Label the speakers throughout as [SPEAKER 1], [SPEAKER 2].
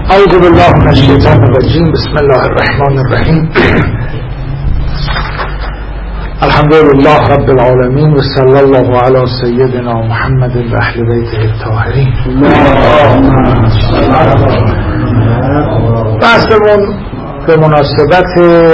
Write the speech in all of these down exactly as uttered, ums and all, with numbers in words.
[SPEAKER 1] اعوذ بالله من الشیطان الرجیم. بسم الله الرحمن الرحیم. الحمد لله رب العالمین و صلی الله علی سیدنا محمد و اهل بیته الطاهرین. بحثمون به مناسبت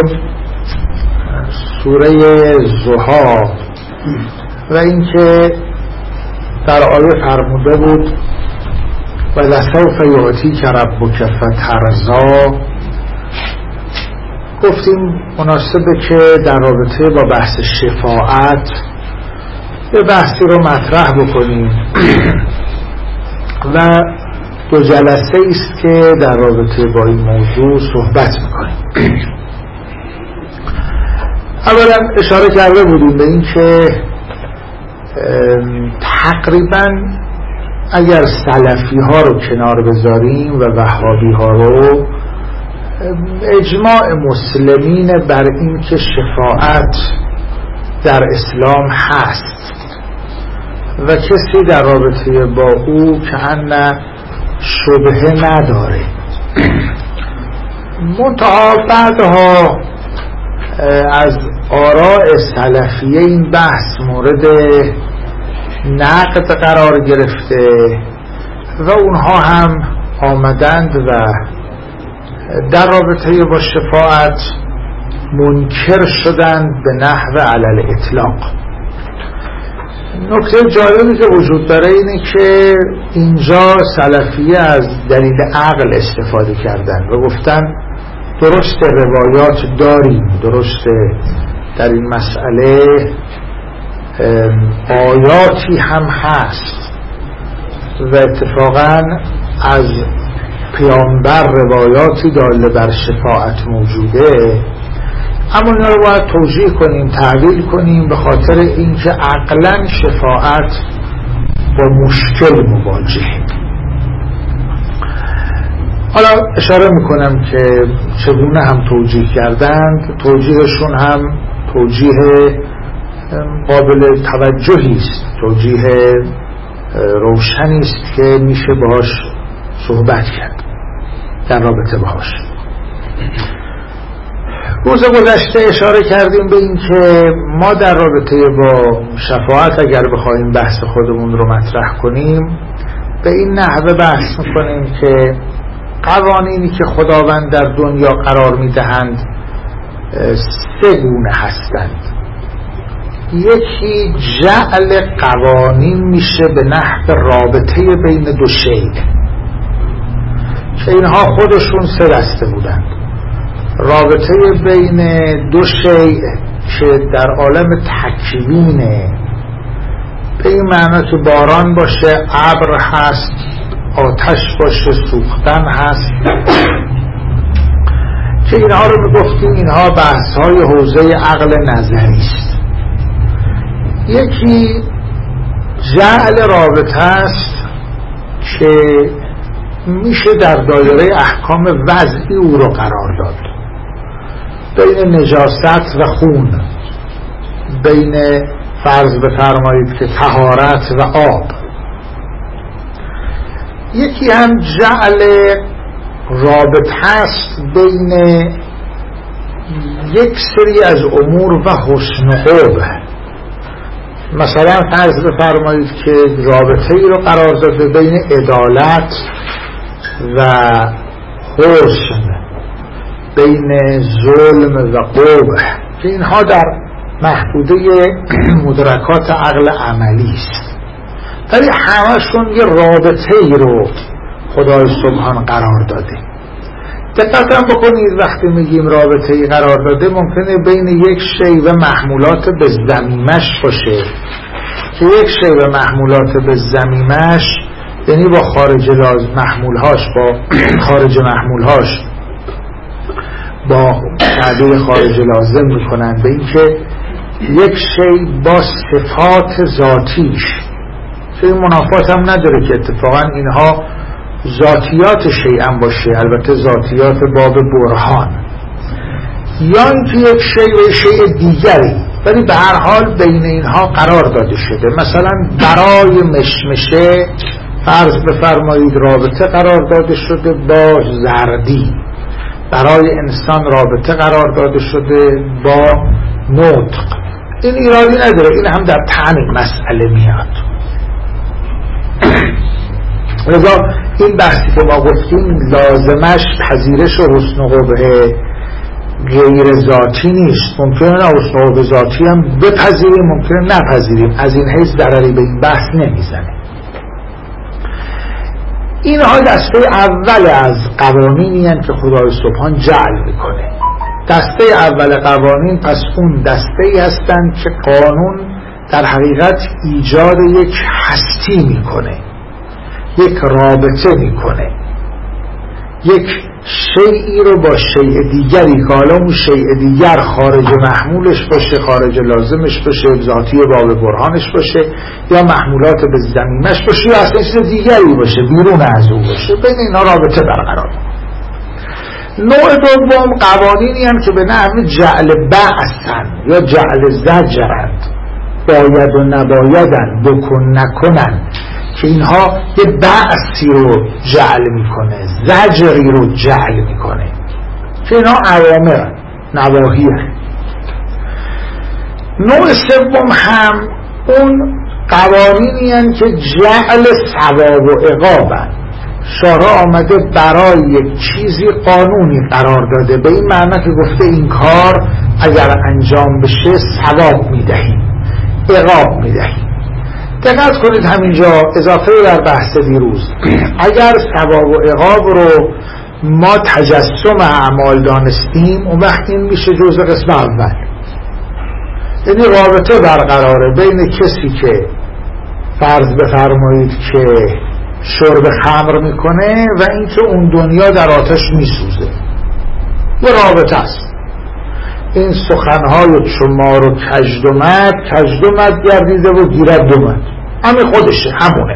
[SPEAKER 1] سوره ضحی و اینکه در آیه فرموده بود و لسوف یعطیک ربک فترضی، گفتیم مناسبه که در رابطه با بحث شفاعت یه بحثی رو مطرح بکنیم و دو جلسه است که در رابطه با این موضوع صحبت میکنیم. اولا اشاره کرده بودیم به این که تقریبا اگر سلفی ها رو کنار بذاریم و وهابی ها رو، اجماع مسلمین بر این که شفاعت در اسلام هست و کسی در رابطه با او که ان شبهه نداره. منتها بعدها از آراء سلفیه این بحث مورد نقد قرار گرفته و اونها هم آمدند و در رابطه با شفاعت منکر شدند به نحو علل اطلاق. نکته جالبی که وجود داره اینه که اینجا سلفیه از دلیل عقل استفاده کردند و گفتن درست روایات داریم، درست در این مسئله آیاتی هم هست و اتفاقا از پیامبر روایاتی داله بر شفاعت موجوده، اما اینا رو باید توجیه کنیم، تعویل کنیم، به خاطر اینکه عقلا شفاعت با مشکل مواجهه. حالا اشاره میکنم که چگونه هم توجیه کردند. توجیهشون هم توجیه قابل توجهی است، توجیه روشنی است که میشه باهاش صحبت کرد در رابطه باهاش. روز گذشته اشاره کردیم به این که ما در رابطه با شفاعت اگر بخوایم بحث خودمون رو مطرح کنیم به این نحوه بحث میکنیم که قوانینی که خداوند در دنیا قرار میدهند سه گونه هستند. یکی جعل قوانین میشه به نحو رابطه بین دو شیء که اینها خودشون سه دسته بودند. رابطه بین دو شیء که در عالم تکوینه، به این معنی که باران باشه، ابر هست، آتش باشه، سوختن هست، که اینها رو میگفتیم اینها بحث‌های حوزه عقل نظری است. یکی جعل رابطه است که میشه در دایره احکام وضعی او رو قرار داد، بین نجاست و خون، بین فرض بفرمایید که طهارت و آب. یکی هم جعل رابطه است بین یک سری از امور و حسن و قبح. مثلا فرض بفرمایید که رابطه ای رو قرار داده بین عدالت و حسن، بین ظلم و قبح، که اینها در محدوده مدرکات عقل عملی است، ولی همشون یه رابطه ای رو خدای سبحان قرار داده. دقت هم بکنید وقتی میگیم رابطه ای قرار داده ممکنه بین یک شی و محمولات به ضمیمش باشه که یک شی و محمولات به ضمیمش یعنی با خارج لازم محمولهاش با خارج محمولهاش با تعبیر خارج لازم میکنن به این که یک شی با صفات ذاتیش، که این منافات هم نداره که اتفاقا اینها ذاتیات شیئا باشه، البته ذاتیات باب برهان، یا اینکه یک شی و شی دیگری، ولی به هر حال بین اینها قرار داده شده. مثلا برای مشمشه فرض بفرمایید رابطه قرار داده شده با زردی، برای انسان رابطه قرار داده شده با نطق. این ایرادی نداره، این هم در طعن مسئله میاد. لذا این بحثی که ما گفتیم لازمش پذیرش و حسن و قبح غیر ذاتی نیست. ممکنه حسن و قبح ذاتی هم بپذیریم، ممکنه نپذیریم، از این حیث ضرری به این بحث نمیزنه. اینها دسته اول از قوانینی هستند که خدای سبحان جعل میکنه. دسته اول قوانین پس اون دسته هستند که قانون در حقیقت ایجاد یک هستی میکنه، یک رابطه میکنه، یک شیئی رو با شیء دیگری که حالا اون شیء دیگر خارج محمولش باشه، خارج لازمش باشه، ذاتی باب برهانش باشه، یا محمولات به ضمیمش باشه، یا اصلا چیز دیگری باشه بیرون از اون باشه، بین اینا رابطه برقرار. نوع دوم قوانینی هم که به نحو جعل بعثن یا جعل زجرند، باید و نبایدن، بکن نکنن، که اینها یه بعثی رو جعل میکنه، زجری رو جعل میکنه، که اینها اوامر نواهی هست. نوع سوم هم اون قوانینی هست که جعل ثواب و عقابن. شارع آمده برای یک چیزی قانونی قرار داده، به این معنی که گفته این کار اگر انجام بشه ثواب میدهیم، عقاب میدهیم. دقت کنید همینجا اضافه در بحث دیروز، اگر ثواب و عقاب رو ما تجسم اعمال دانستیم، اون وقت این میشه جزء قسم اول، یعنی رابطه برقراره بین کسی که فرض بفرمایید که شرب خمر میکنه و اینکه اون دنیا در آتش میسوزه، یه رابطه است. این سخنهای چمار و کژدمد، کژدمد گردیده و گیرد دمد، همین خودشه، همونه.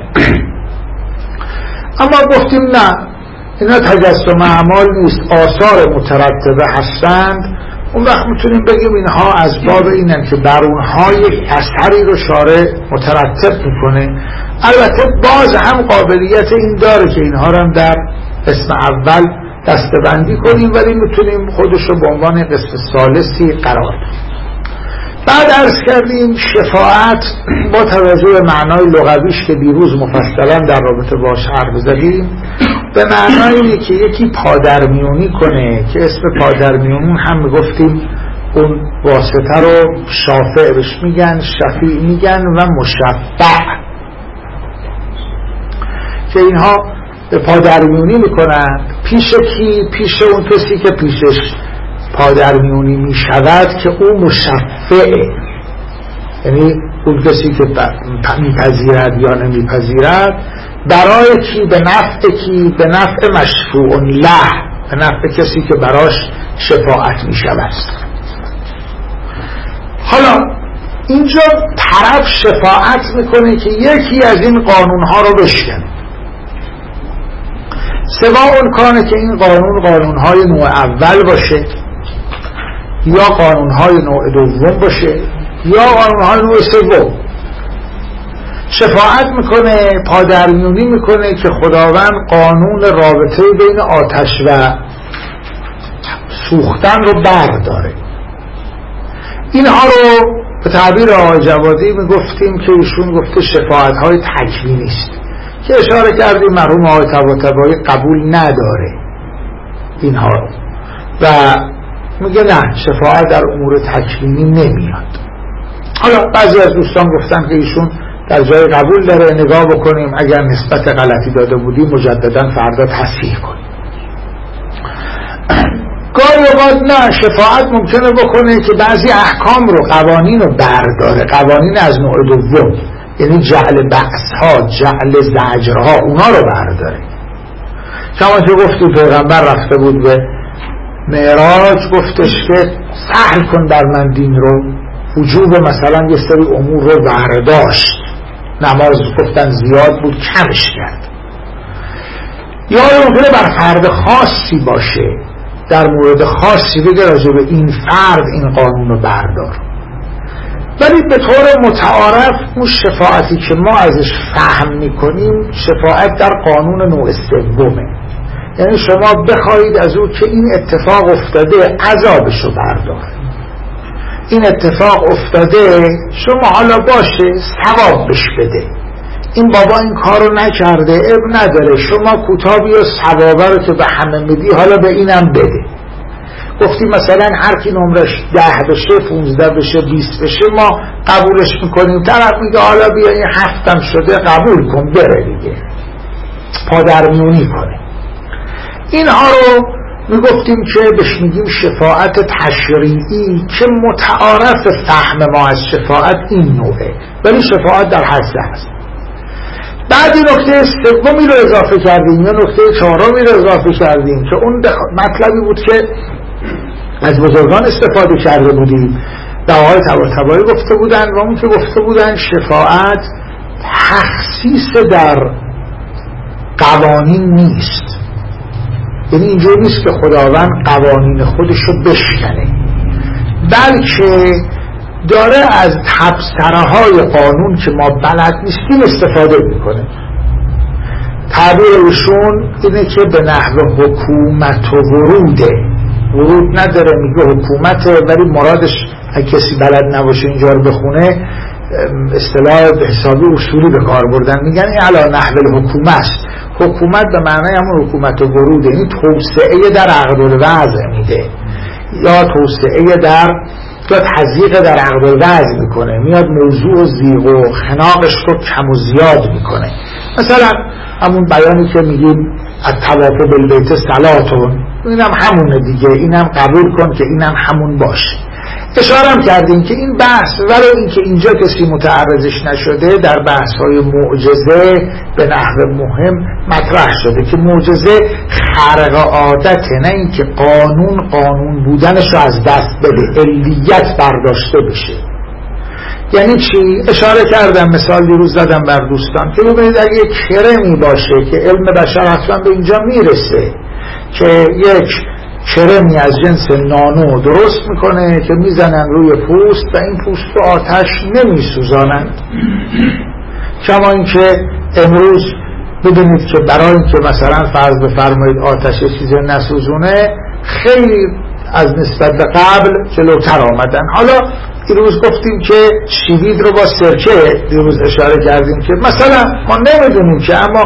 [SPEAKER 1] اما گفتیم نه، اینا تجسم اعمال نیست، آثار مترتبه هستند. اون وقت میتونیم بگیم اینها از باب اینن که بر اونها یک اثری رو شارع مترتب میکنه. البته باز هم قابلیت این داره که اینها رو هم در قسم اول دسته‌بندی کنیم، ولی میتونیم خودش رو به عنوان قسم ثالثی قرار بدیم. بعد عرض کردیم شفاعت با توجه به معنای لغویش که دیروز مفصلا در رابطه باش حرف زدیم، به معنای اینه که یکی پادرمیونی کنه، که اسم پادرمیونی هم میگفتیم اون واسطه رو شافع بهش میگن، شفیع میگن و مشفع، که اینها پادرمیونی میکنن پیش کی؟ پیش اون کسی که پیشش پادرمیونی میشود که او مشفعه، یعنی اون کسی که میپذیرد یا نمیپذیرد، برای کی؟ به نفع کی؟ به نفع مشفوع له، به نفع کسی که براش شفاعت میشود. حالا اینجا طرف شفاعت میکنه که یکی از این قانونها رو بشکنه، سوا اون کانه که این قانون قانونهای نوع اول باشه، یا قانونهای نوع دوم باشه، یا قانونهای نوع سوم. شفاعت میکنه، پادرمیونی میکنه که خداوند قانون رابطه بین آتش و سوختن رو برداره. اینها رو به تعبیر آقای جوادی میگفتیم که ایشون گفته شفاعت های تکوینی است، که اشاره کردیم مرحوم آقای طباطبایی قبول نداره اینها رو و میگه نه، شفاعت در امور تکوینی نمیاد. حالا بعضی از دوستان گفتن که ایشون در جای قبول داره، نگاه بکنیم اگر نسبت غلطی داده بودیم مجددا فردا تصحیح کنیم. گاهی اوقات نه، شفاعت ممکنه بکنه که بعضی احکام رو، قوانین رو برداره، قوانین از نوع دوم، یعنی جعل بعثها، جعل زجرها، اونا رو برداره. کما که گفتی پیغمبر رفته بود به معراج، گفتش که سهل کن بر من دین رو، وجوب مثلا یه سری امور رو برداشت، نماز گفتن زیاد بود کمش کرد. یا ممکنه بر فرد خاصی باشه، در مورد خاصی بگه راجع به این فرد این قانون رو بردار. ولی به طور متعارف اون شفاعتی که ما ازش فهم میکنیم شفاعت در قانون نوع سومه. یعنی شما بخواهید از او که این اتفاق افتاده عذابشو برداره، این اتفاق افتاده شما حالا باشه ثواب بش بده، این بابا این کارو نکرده اب نداره، شما کوتاه بیا ثوابه رو که به همه میدی حالا به اینم بده. گفتیم مثلا هر کی نمرش ده بشه، پونزده بشه، بیست بشه ما قبولش میکنیم، طرف میگه حالا بیا این هفتم شده قبول کن بره دیگه، پادرمیونی کنه. اینها رو میگفتیم که بهش میگیم شفاعت تشریعی که متعارف فهم ما از شفاعت این نوعه، ولی شفاعت در هسته هست. بعد این نکته سومی رو اضافه کردیم یا نکته چهارمی رو اضافه کردیم که اون مطلبی بود که از بزرگان استفاده کرده بودیم، دعاهای طباطبایی گفته بودن و اون که گفته بودن شفاعت تخصیص در قوانین نیست. یعنی اینجور نیست که خداوند قوانین خودشو بشکنه، بلکه داره از تبصره‌های قانون که ما بلد نیستیم استفاده میکنه. تعبیرشون اینه که به نحو حکومت و وروده، ورود نداره میگه حکومته، ولی مرادش اگه کسی بلد نباشه اینجا رو بخونه اصطلاح به حسابی اصولی به کار بردن، میگن این علی نحو الحکومه است. حکومت به معنی همون حکومت و وروده، یعنی توسعه در عقد الوضع میده یا توسعه در یا تضییق در عقد الوضع میکنه، میاد موضوع و زیغ و خناقش رو کم و زیاد میکنه. مثلا همون بیانی که میگیم الطواف بالبیت صلاتون، اینم همونه دیگه، اینم قبول کن که اینم همون باشه. اشاره هم کردیم که این بحث ولو اینکه اینجا کسی متعرضش نشده در بحث‌های معجزه به نحو مهم مطرح شده که معجزه خارق عادته، نه اینکه قانون قانون بودنش رو از دست بده، علیت برداشته بشه. یعنی چی؟ اشاره کردم، مثال دیروز زدم بر دوستان که ببینید اگه یک کرمی باشه که علم بشر حتما به اینجا میرسه که یک کرمی از جنس نانو درست میکنه که میزنن روی پوست و این پوست رو آتش نمیسوزانند، کما اینکه امروز ببینید که برای اینکه مثلا فرض بفرمایید آتش چیزی نسوزونه خیلی از نسبت به قبل جلوتر آمدن. حالا دیروز گفتیم که شیوید رو با سرکه، دیروز اشاره کردیم که مثلا ما نمیدونیم که اما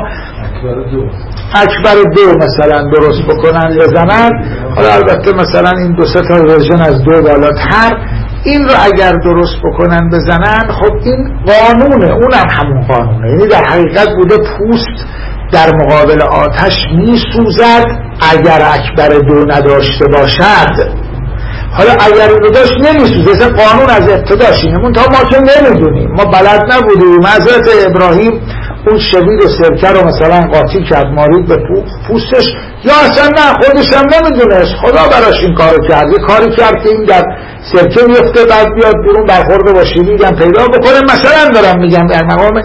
[SPEAKER 1] اکبر دو مثلا درست بکنن بزنن، حالا البته مثلا این دو سه تا ورژن از دو بالاتر این رو اگر درست بکنن بزنن، خب این قانونه، اونم همون قانونه، یعنی در حقیقت بوده پوست در مقابل آتش می سوزد اگر اکبر دو نداشته باشد. حالا اگر رو داشت نمی سوزه، اصلا قانون از ابتداش اینه، من تا ما که نمیدونیم، ما بلد نبودیم. حضرت ابراهیم اون شوید و سرکه رو مثلا قاطی کرد، مارید به پوستش، یا اصلا نه خودش هم نمیدونست، خدا براش این کارو کرد، یه کاری کرد که این در سرکه میفته بعد بیاد بیرون برخورد با شیوید هم پیدا بکنه. مثلا دارم میگم در مقام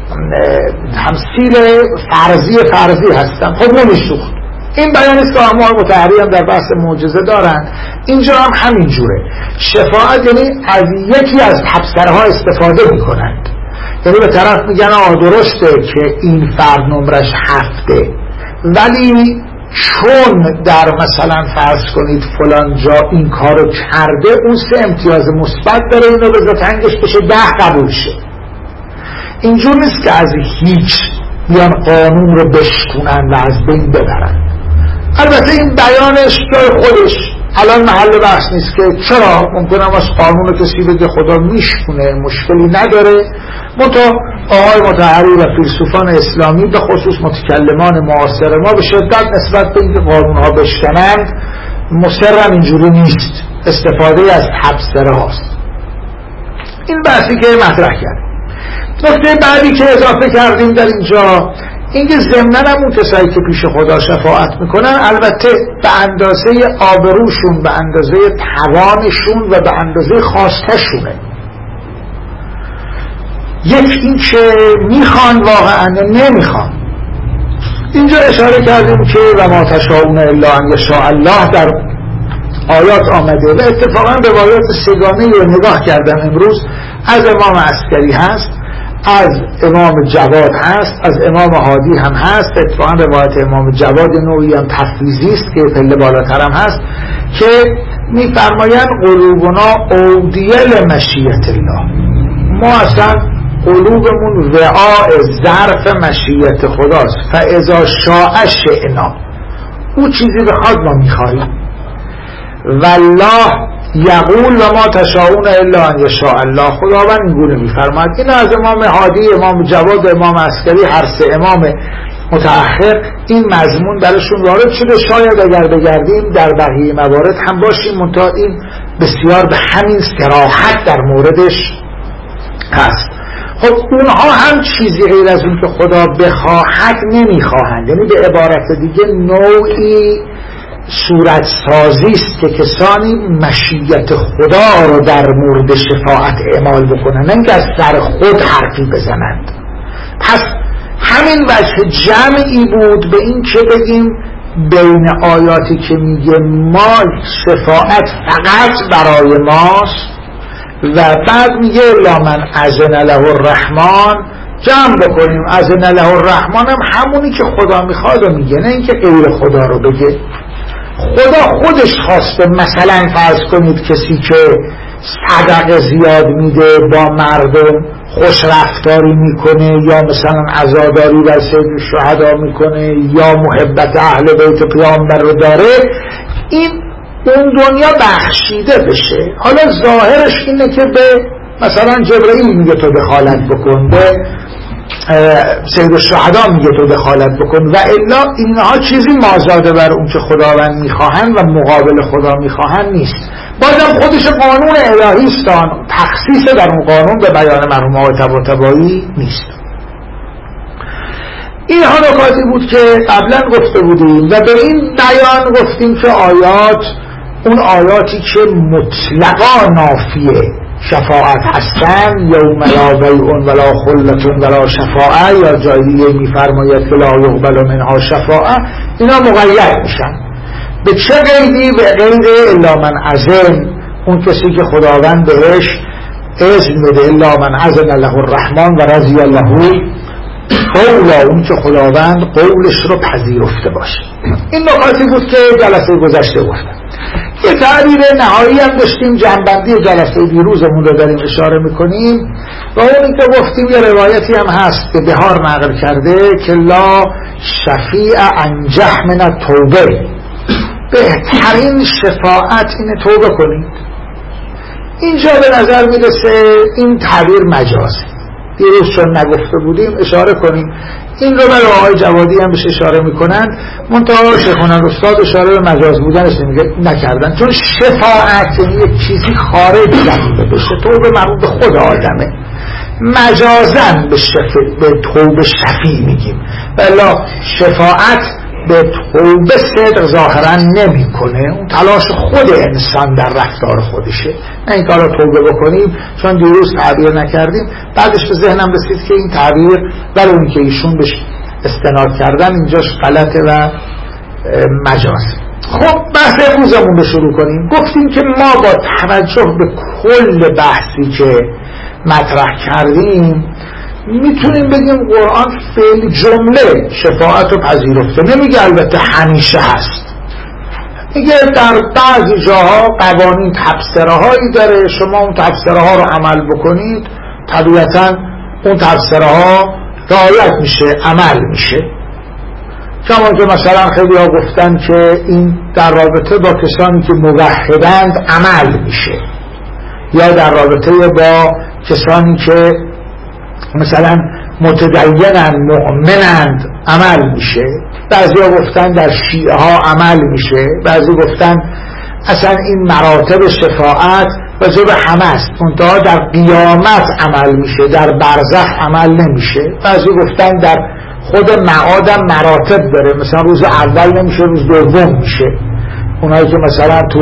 [SPEAKER 1] تمثیل فرضی فرضی هستم، خب نمیسوخت. این بیان است که اما متحری هم در بحث معجزه دارن، اینجا هم همین جوره. شفاعت یعنی از یکی از تبصره‌ها استفاده میکنند، یعنی به طرف میگن آه درسته که این فرد نمرش هفته، ولی چون در مثلا فرض کنید فلان جا این کارو کرده اون سه امتیاز مثبت داره، اینو به تنگش بشه ده قبول شه. اینجور نیست که از هیچ بیان قانون رو بشکنن و از بین ببرن. البته این بیانش جای خودش الان محل بحث نیست که چرا ممکنه از قانون کسی بگه خدا میشکنه، مشکلی نداره. منتها آقای مطهری و فیلسوفان اسلامی به خصوص متکلمان معاصر ما به شدت نسبت به اینکه قانونها بشکنند مصرم اینجوری نیست، استفاده از تبصره هاست. این بحثی که مطرح کرد. نکته بعدی که اضافه کردیم در اینجا اینکه ضمناً هم اون کسایی که پیش خدا شفاعت میکنن البته به اندازه آبروشون، به اندازه توانشون و به اندازه خواستشونه. یک این که میخوان واقعا نمیخوان. اینجا اشاره کردیم که و ما تشاءون الا ان یشاء الله در آیات آمده و اتفاقا روایات سگانه رو نگاه کردم امروز از امام عسکری هست، از امام جواد هست، از امام هادی هم هست. اتفاقا روایت امام جواد نوعی هم تفویضی است که پله بالاتر هم هست که میفرمایند قلوبنا اودیل مشیت الله، ما اصلا قلوبمون وعاء ظرف مشیت خداست. فاذا شاء شئنا، او چیزی بخواد ما میخواهیم. والله یقول و ما تشاءون الا ان یشاء الله، خداوند اینگونه میفرماید. این از امام هادی، امام جواد، امام عسکری، هر سه امام متأخر این مضمون درشون وارد شده. شاید اگر بگردیم در بقیه موارد هم باشیم، منتها این بسیار به همین صراحت در موردش هست. خب اونها هم چیزی غیر از اون که خدا بخواهد نمیخواهند، یعنی به عبارت دیگه نوعی صورت سازی است که کسانی مشیت خدا رو در مورد شفاعت اعمال بکنن، نه اینکه از سر خود حرفی بزنند. پس همین وجه جمعی بود به این که بگیم بین آیاتی که میگه ما شفاعت فقط برای ماست و بعد میگه لا من اذن له الرحمن، جمع بکنیم اذن له الرحمن هم همونی که خدا میخواد میگه، نه اینکه غیر خدا رو بگه. خدا خودش خواسته مثلا فرض کنید کسی که صدقه زیاد میده، با مردم خوش رفتاری میکنه، یا مثلا عزاداری بر سید الشهدا میکنه، یا محبت اهل بیت پیامبر رو داره، این اون دنیا بخشیده بشه. حالا ظاهرش اینه که به مثلا جبرئیل میگه تو دخالت بکن، به سید الشهدا میگه تو دخالت بکن، و الا اینها چیزی مازاده بر اون که خداوند میخواهند و مقابل خدا میخواهند نیست. بازم خودش قانون الهی است، تخصیص در اون قانون به بیان مرحوم آقای طباطبایی نیست. اینها نکاتی بود که قبلا گفته بودیم و به این بیان گفتیم که آیات، اون آیاتی که مطلقا نافیه شفاعت هستن، یوم لا بیع ولا خلة ولا شفاعه، یا جایی میفرماید که لا یقبل منها شفاعه، اینا مقید میشن. به چه قیدی؟ به قید الا من اذن، اون کسی که خداوند بهش اذن بده، الا من اذن له الرحمن و رضی له قولا، اون که خداوند قولش رو پذیرفته باشه. این نکاتی بود که جلسه گذشته گفتم. یه تعبیر نهایی هم داشتیم، جنبندی جلسه دیروزمون رو داریم اشاره میکنیم و اونی که گفتیم یه روایتی هم هست که بهار نقل کرده که لا شفیع انجح من التوبه، بهترین شفاعت اینه توبه کنید. اینجا به نظر میرسه این تعبیر مجازه، دیروز چون نگفته بودیم اشاره کنیم. این رو برای آقای جوادی هم بهش اشاره میکنن، منتها شیخون الاستاد اشاره به مجاز بودنش نکردن، چون شفاعت یک چیزی خارج زمینه بشه، توبه مربوط به خود آدمه، مجازن به, شف... به توبه شفیع میگیم، ولی شفاعت به توبه صدق ظاهرا نمی کنه، اون تلاش خود انسان در رفتار خودشه، نه این کار رو توبه بکنیم. چون دیروز تعبیر نکردیم، بعدش به ذهنم رسید که این تعبیر برای اون که ایشون بهش استناد کردن اینجاش غلطه و مجاز. خب بحث امروزمون رو شروع کنیم. گفتیم که ما با توجه به کل بحثی که مطرح کردیم میتونیم بگیم قرآن فعل جمله شفاعت رو پذیرفته، نمیگه البته همیشه هست، میگه در بعضی جاها قوانین تبصره هایی داره، شما اون تبصره ها رو عمل بکنید طبیعتا اون تبصره ها رعایت میشه، عمل میشه. کما که مثلا خیلی ها گفتن که این در رابطه با کسانی که موحدند عمل میشه، یا در رابطه با کسانی که مثلا متدینن مؤمنند عمل میشه. بعضی ها گفتن در شیعه ها عمل میشه، بعضی گفتن اصلا این مراتب شفاعت وجب همه است، منتها در قیامت عمل میشه، در برزخ عمل نمیشه. بعضی گفتن در خود معادم مراتب داره، مثلا روز اول نمیشه، روز دوم میشه، اونایی که مثلا تو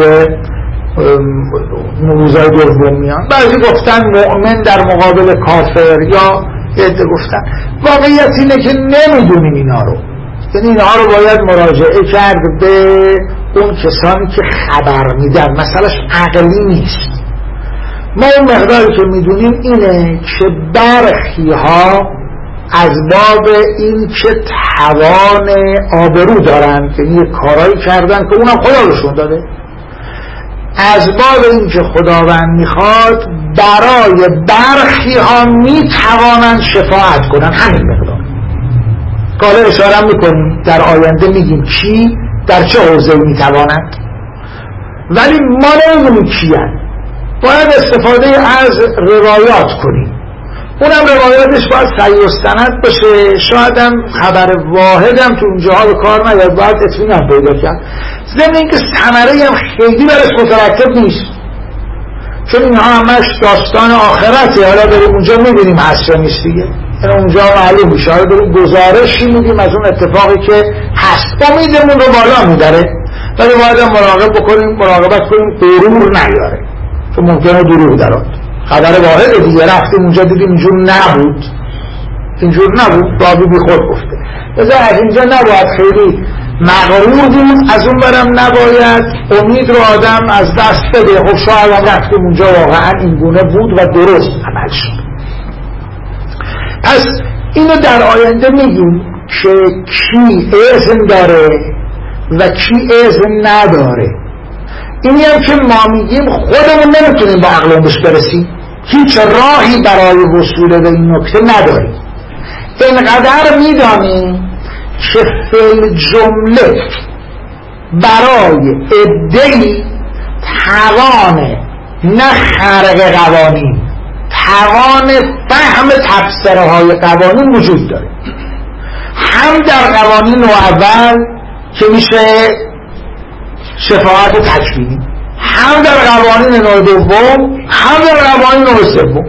[SPEAKER 1] روزای دوم میان. بعضی گفتن مؤمن در مقابل کافر، یا عده گفتن. واقعیت اینه که نمیدونیم اینا رو، یعنی اینها رو باید مراجعه کرد به اون کسانی که خبر میدن، مسئلهش عقلی نیست. ما اون مقداری که میدونیم اینه که برخی ها از باب این که توان آبرو دارن که یه کارایی کردن که اونم خدا روشون داده، از باب این که خداوند میخواد برای برخی ها میتوانند شفاعت کنن، همین مقدار. حالا اشاره میکنیم در آینده میگیم کی در چه حوزه میتواند، ولی ما نمیدونیم کی هست. باید استفاده از روایات کنیم، اونم روایاتش باید صحیح و سند باشه. شاید هم خبر واحد هم تو اونجاها به کار نیاد، باید اطمینان پیدا کرد. ضمن اینکه ثمره هم خیلی برش مترتب نیست، چون اینها همش داستان آخرته. حالا بریم اونجا میبینیم هست یا نیست دیگه، یعنی اونجا معلوم میشه. حالا بریم گزارشی میدیم از اون اتفاقی که هست، امیدمون رو بالا میبره، ولی باید هم مراقب بکنیم، مراقبت کنیم غرور نیاره، چون ممکنه دروغ درات. خبر واحد دیگه، رفتیم اونجا دیدیم اینجور نبود، اینجور نبود، رابی بی خود گفته. بذار از اینجا نباید خیلی مغرور بود، از اون برم نباید امید رو آدم از دست بده. خب شاید هم رفتیم اونجا واقعا این گونه بود و درست عمل شد. پس اینو در آینده میگیم که کی اذن داره و کی اذن نداره. اینی هم که ما میگیم خودمون نمیتونیم با عقلمون بهش برسیم، هیچ راهی برای وصول به این نکته نداریم. اینقدر میدانیم که فی جمله برای عده‌ای توان نه خرق قوانین، توان فهم تفسیره های قوانین وجود داره. هم در قوانین نوع اول که میشه شفاعت تکوینی، هم در قوانین نوع دوم، هم در قوانین نوع سوم.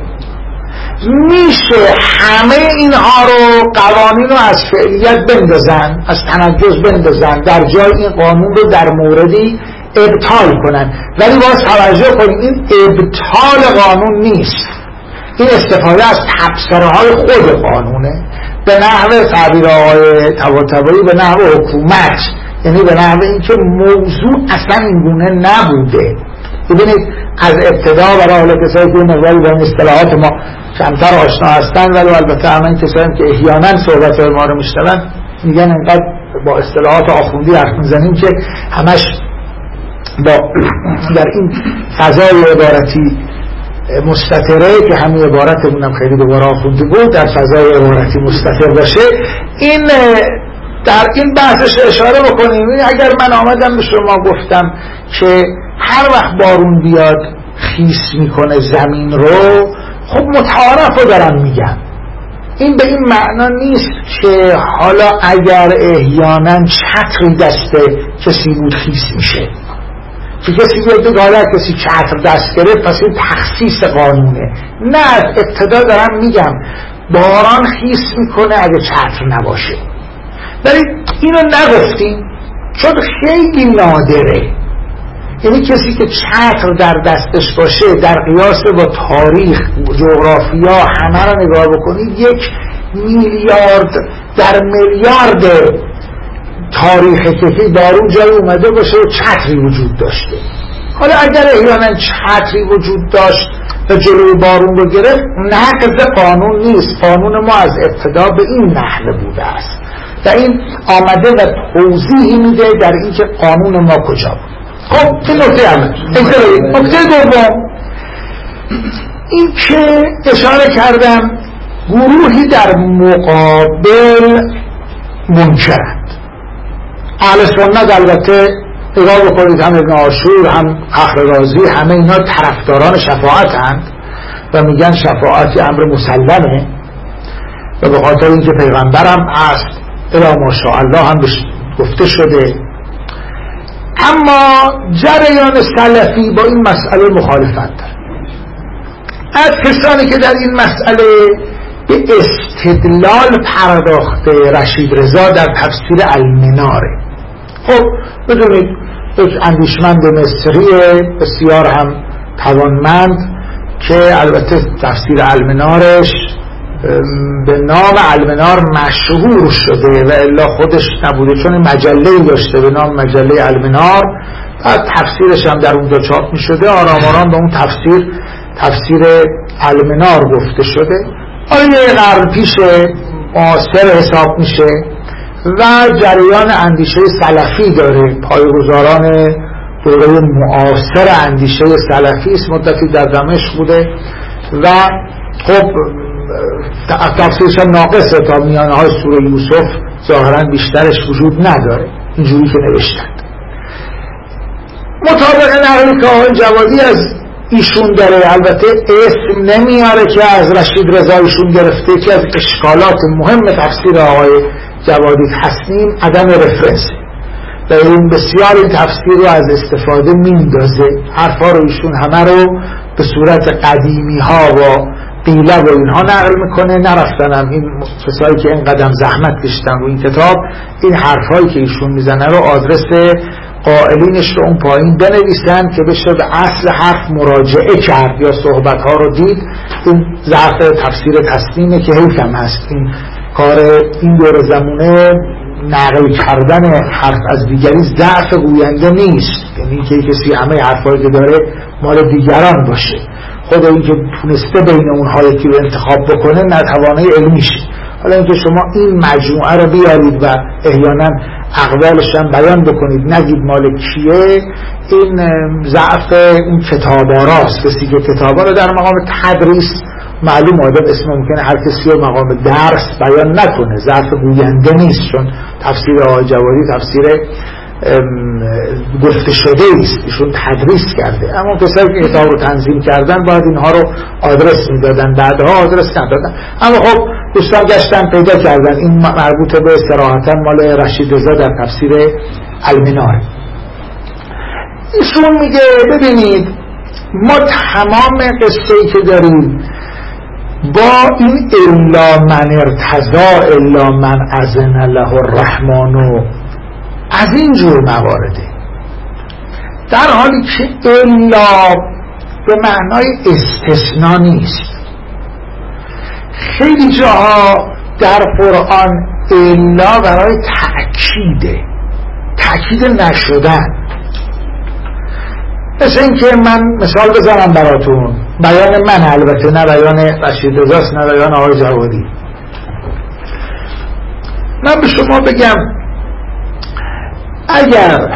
[SPEAKER 1] میشه همه اینها رو قوانین رو از فعلیت بندازن، از تنجز بندازن، در جای این قانون رو در موردی ابطال کنن. ولی باز توجه کنید این ابطال قانون نیست، این استفاده از تفسیره های خود قانونه، به نحو تعبیر آقای طباطبایی به نحو حکومت، یعنی به نحو این که موضوع اصلا این گونه نبوده. ببینید از ابتدا برای حالا کسایی که نظری با این اصطلاحات ما کمتر آشنا هستن، ولی البته همه این کسایی که احیانا صحبت ما رو میشنون میگن اینقدر با اصطلاحات آخوندی حرف میزنیم که همش با در این فضای عبارتی مستتره که همین عبارتمون هم خیلی دوباره آخوندی بود، در فضای عبارتی مستتر باشه. این در این بحثش اشاره بکنیم. اگر من آمدم به شما گفتم که هر وقت بارون بیاد خیس میکنه زمین رو، خب متعارف رو دارم میگم، این به این معنا نیست که حالا اگر احیانا چتری دست کسی بود خیس میشه، که کسی بیاد بگه حالا کسی چتر دست گرفت پس این تخصیص قانونه. نه، از ابتدا دارم میگم باران خیس میکنه اگه چتر نباشه، ولی اینو نگفتیم چون خیلی نادره. یعنی کسی که چتر در دستش باشه در قیاس با تاریخ، جغرافیا، همه رو نگاه بکنید، یک میلیارد در میلیارد تاریخ که بارون جای اومده باشه و چتری وجود داشته. حالا اگر احیانا چتری وجود داشت و جلوی بارون رو گرفت، نقض قانون نیست. قانون ما از ابتدا به این نحوه بوده است و این آمده و توضیحی میده در این که قانون ما کجا بود. خب این نکته همه. نکته دوم این که اشاره کردم گروهی در مقابل منکرند. اهل سنت البته نگاه بکنید، هم ابن عاشور هم فخر رازی همه اینا طرفداران شفاعتند و میگن شفاعت امر مسلمه و به خاطر اینکه پیغمبرم است الا ماشاءالله هم گفته شده. اما جریان سلفی با این مسئله مخالفت داره. از کسانی که در این مسئله به استدلال پرداخته رشید رضا در تفسیر المناره. خب بدونید یک اندیشمند مصری بسیار هم توانمند که البته تفسیر المنارش به نام المنار مشهور شده و الا خودش نبوده، چون مجله‌ای داشته به نام مجله المنار، بعد تفسیرش هم در اونجا چاپ می شده. آرام آرام به اون تفسیر تفسیر المنار گفته شده، آیه قرن پیش معاصر حساب میشه و جریان اندیشه سلفی داره، پایه‌گذاران دوره معاصر اندیشه سلفی است، مدتی در دمشق بوده و خب تفسیرش هم ناقصه، تا میانه های سوره یوسف ظاهرا بیشترش وجود نداره اینجوری که نوشتند. مطابق نقلی که آقای جوادی از ایشون داره، البته اسم نمیاره که از رشید رضا ایشون گرفته، که از اشکالات مهم تفسیر آقای جوادی تصنیم عدم رفرنس و این بسیار این تفسیر رو از استفاده میندازه، حرفا رو ایشون همه رو به صورت قدیمی ها و قیله و اینها نقل میکنه. نرفتنم این کسایی که این قدم زحمت کشتن رو این کتاب این حرفایی که ایشون میزنه رو آدرس قائلینش رو اون پایین بنویسن که بشه به اصل حرف مراجعه کرد یا صحبت ها رو دید. این ضعف تفسیر تسلیمه که حیفم هست این کار این دور زمونه نقل کردن حرف از دیگری ضعف گوینده نیست، یعنی که کسی همه حرفایی که داره مال دیگران باشه، خود این که تونسته بین اونها یکی رو انتخاب بکنه نتوانه علمیشه. حالا اینکه شما این مجموعه رو بیارید و احیانا اقوالش هم بیان بکنید نگید مال کیه، این ضعف این کتاباراست. کسی که کتابا رو در مقام تدریس معلوم آدم اسم ممکنه هر کسی رو مقام درس بیان نکنه، ضعف گوینده نیست، چون تفسیر آقای جوادی تفسیر گفته شده است، ایشون تدریس کرده. اما کسایی که کتاب رو تنظیم کردن باید اینها رو آدرس میدادن، بعدها آدرس ندادن. اما خب دوستان گشتن پیدا کردن این مربوط به صراحتا مال رشید رضا در تفسیر المنار. ایشون میگه ببینید ما تمام قصه‌ای که داریم با این الا من ارتضا الا من اذن له الرحمن از این جور موارده، در حالی که الا به معنای استثناء نیست. خیلی جاها در قرآن الا برای تأکیده، تأکید نشدن. مثل این که من مثال بزنم براتون، بیان من البته نه بیان رشید رضاست نه بیان آقای جوادی. من به شما بگم اگر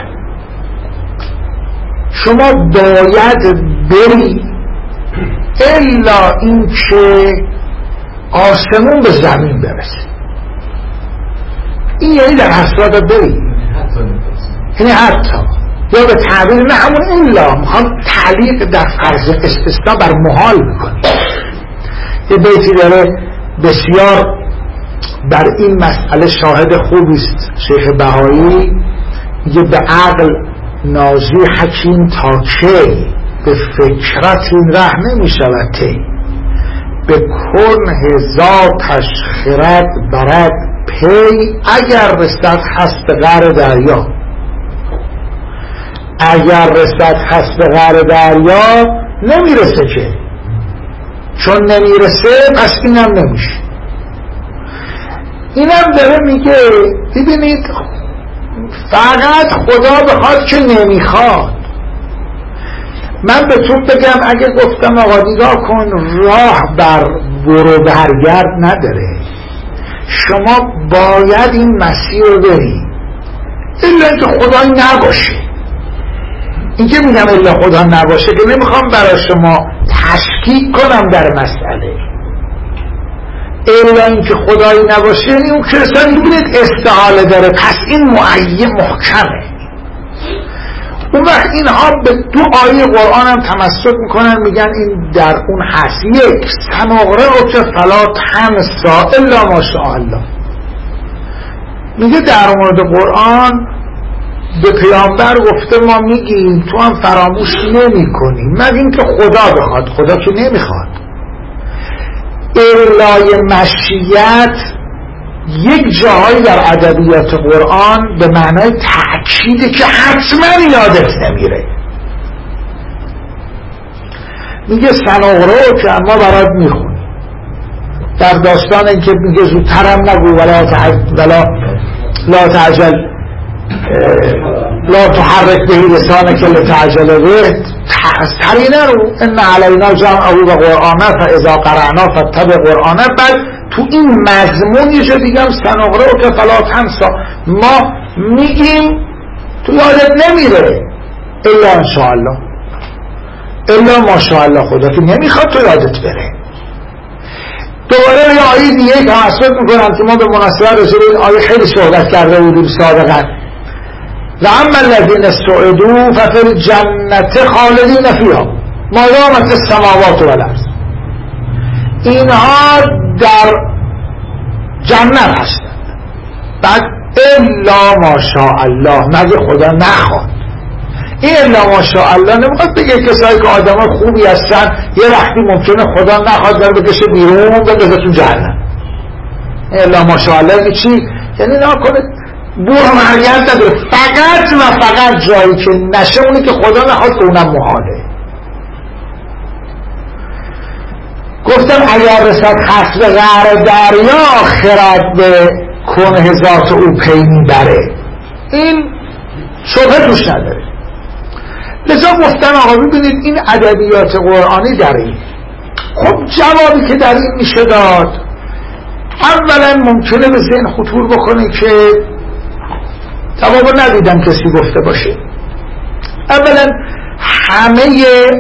[SPEAKER 1] شما باید بری الا این که آسمون به زمین برسه، این یعنی در حسرات بری، یعنی حتی یا به تعبیر نه همون الا میخوام تعلیق در فرض استثناء بر محال میکنی. یه بیتی داره بسیار بر این مسئله شاهد خوبی است شیخ بهایی، میگه به عقل نازی حکیم تا کی، به فکرت این ره نمی شود تی، به کنه ذاتش خرد برد پی، اگر رسد هست به غر دریا، اگر رسد هست به غر دریا نمیرسه که، چون نمیرسه پس اینم نمیشه. اینم داره میگه ببینید فقط خدا بخواد که نمیخواد. من بهتون بگم اگه گفتم آقا نگاه کن راه بر برو برگرد نداره، شما باید این مسیر رو بری الا اینکه خدایی نباشه. این که میگم الا خدا نباشه که نمیخوام برای شما تشکیک کنم در مسئله، الا اینکه خدایی نباشه یعنی اون کسانی ببینید استعاله داره، پس این معین محکمه. اون وقت اینها به دو آیه قرآن هم تمسک میکنن، میگن این در اون هست. یک سنقرئک فلا تنسی الا ما شاء الله، میگه در مورد قرآن به پیامبر گفته ما میگیم تو هم فراموش نمی کنی مگر اینکه خدا بخواد، خدا که نمیخواد. الای مشیت یک جاهایی در ادبیات قرآن به معنای تأکیده که حتما یادت نمیره. میگه سنقرئک که ما برات میخونی، در داستان این که میگه زودترم نگو ولا تعجل ولا لا تعجل لا تحرک به لسانک لتعجل به، ترینه رو ان علینا جمعه و قرآنه فاذا قرأنا فاتبع قرآنه. بل تو این مضمون یه جا دیگه هم سنقرأ که فلا تنسا، ما میگیم تو یادت نمیره الا انشاءالله، الا ماشاءالله، خدا که نمیخواد تو یادت بره. دوباره یه آیه دیگه توسط میکنم که ما به مناسبت رسول این آیه خیلی صحبت کرده بودیم سابقا. و اما الذین استعدوا ففی الجنة خالدین فیها ما دامت السماوات والارض. اینها در جنت هستند. بعد الا ماشاءالله، مگه خدا نخواد. این الا ماشاءالله نمیخواد بگه کسایی که آدم خوبی هستن یه وقتی ممکنه خدا نخواد در بکشه بیرون بندازه تو جهنم. الا ماشاءالله که چی؟ یعنی نکنه بوه مرگرد نداره، فقط و فقط جایی که نشه اونی که خدا نخواد که اونم محاله. گفتم اگر رسد خصب غر دریا خرد به کنه ذات او پی میبره، این شبه توش نداره. لذا گفتن آقا ببینید این ادبیات قرآنی در این، خب جوابی که در این میشه داد، اولا ممکنه به ذهن خطور بکنه که جواب ندیدم کسی گفته باشه. اولا همه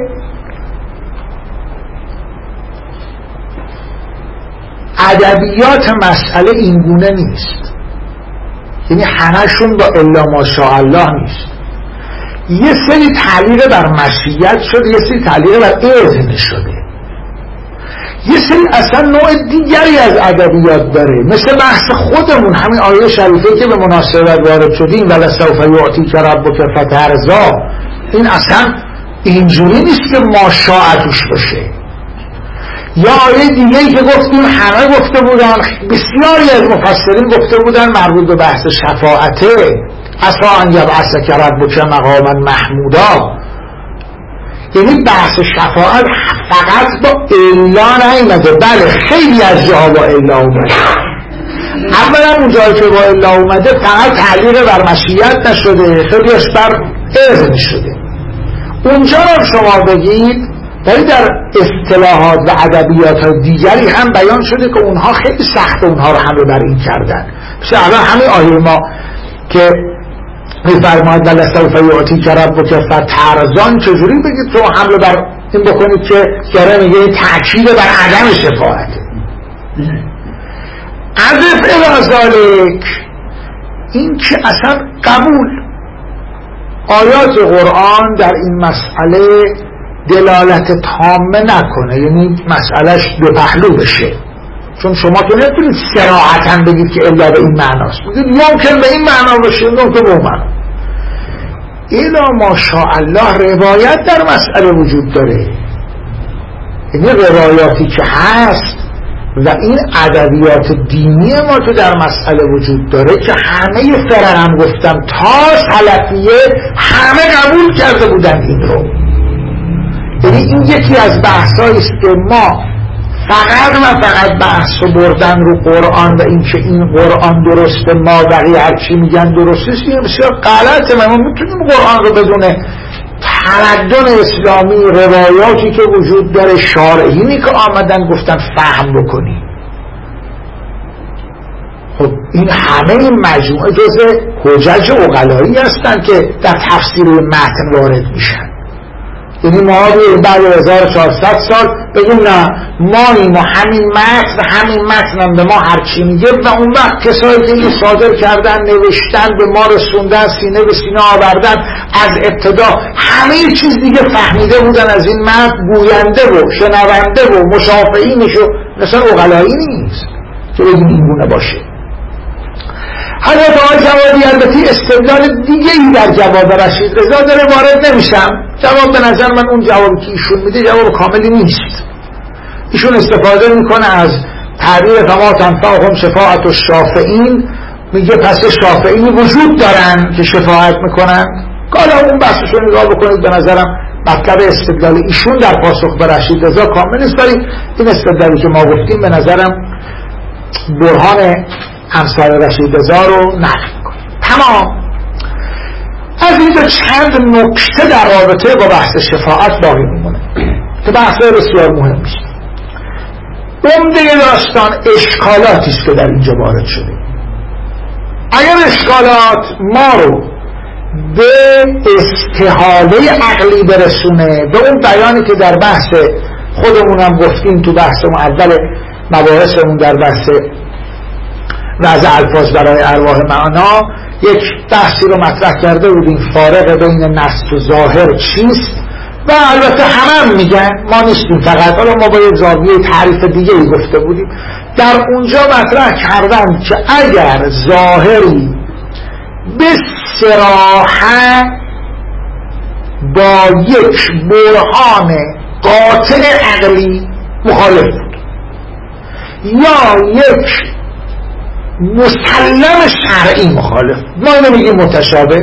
[SPEAKER 1] ادبیات مسئله اینگونه نیست، یعنی همشون با الا ماشاءالله نیست. یه سری تعلیق بر مشیت شده، یه سری تعلیق بر اذن شده، یه سری اصلا نوع دیگری از ادبیات داره، مثل بحث خودمون همین آیه شریفه که به مناسبت وارد شدیم ولسوف یعطیک ربک فترضی، این اصلا اینجوری نیست که ماشاء توش باشه. یا آیه دیگه‌ای که گفتیم همه گفته بودن، بسیاری از مفسرین گفته بودن مربوط به بحث شفاعته، عسی ان یبعثک ربک مقاما محمودا، یعنی بحث شفاعت فقط با الا نیامده، بله خیلی از جاها با الا اومده. اولا اون جایی که با الا اومده فقط تعلیق بر مشیت نشده، خیلیش بر اذن شده. اونجا رو شما بگید ولی در اصطلاحات و ادبیات دیگری هم بیان شده که اونها خیلی سخت اونها رو حمله بر این کردن. مثل الان همین آیه ما که میفرماید ولسوف یعطیک ربک فترضی، چجوری بگید شما حمله بر این بکنید که گره میگه تأکید بر عدم شفاعته. عذف الی ذالک، این که اصلا قبول آیات قرآن در این مسئله دلالت تامه نکنه، یعنی مسئلهش دو پهلو بشه، چون شما که نمیتونید صراحتاً بگید که الا به این معناست، بگید ممکن به این معنا باشه ممکن به اون معنا. الا ماشاءالله روایت در مسئله وجود داره، یعنی روایاتی که هست و این ادبیات دینی ما که در مسئله وجود داره که همه فرق هم گفتم تا سلفیه همه قبول کرده بودن این رو. یعنی این یکی از بحثایی است که ما فقط و فقط بحث بردن رو قرآن و این که این قرآن درسته ما بقیه هرچی میگن درسته است، این بسیار غلطه. ما میتونیم قرآن رو بدون تمدن اسلامی، روایاتی که وجود داره، شارعینی که آمدن گفتن فهم بکنیم. خب این همه این مجموعه جزء حجج عقلایی هستن که در تفسیر متن وارد میشن. یعنی ما بعد هزار و چهارصد سال بگیم نه ما این همین متن همین متن هم به ما هرچی میگه، و اون وقت کسایی که این صادر کردن نوشتن به ما رسوندن سینه به سینه آوردن از ابتدا همه چیز دیگه فهمیده بودن از این متن، گوینده و شنونده و مشافعینش و مثلا عقلایی نیست که بگیم این گونه باشه. حضرت آقای جوادی البته استدلال دیگه ای در جواب رشید رضا داره، وارد نمیشم. جواب به نظر من اون جوابی که ایشون میده جواب کاملی نیست. ایشون استفاده میکنه از تعبیر فما تنفعهم شفاعت الشافعین، میگه پس شافعینی وجود دارن که شفاعت میکنن. حالا اون بحثشو نگاه بکنید، به نظرم مطلب استدلال ایشون در پاسخ به رشید رضا کامل نیست، ولی این استدلالی که ما گفتیم به نظرم برهان امثال رشید رضا رو نقل میکنه. تمام. از اینجا چند نکته در رابطه با بحث شفاعت باقی میمونه که بحث بسیار مهم میشه. عمده داستان اشکالاتی است که در اینجا وارد شده. اگر اشکالات ما رو به استحاله عقلی برسونه، به اون بیانی که در بحث خودمونم گفتیم تو بحث اول مباحثمون در بحث وضع الفاظ برای ارواح معنا، یک بحثی رو مطرح کرده بودیم، فارق بین نص و ظاهر چیست، و البته همه هم میگن، ما نیستیم فقط، حالا ما با یک زاویه تعریف دیگه ای گفته بودیم. در اونجا مطرح کردن که اگر ظاهری به صراحت با یک برهان قاطع عقلی مخالف بود یا یک مسلم شرعی مخالف، ما اینو میگیم متشابه،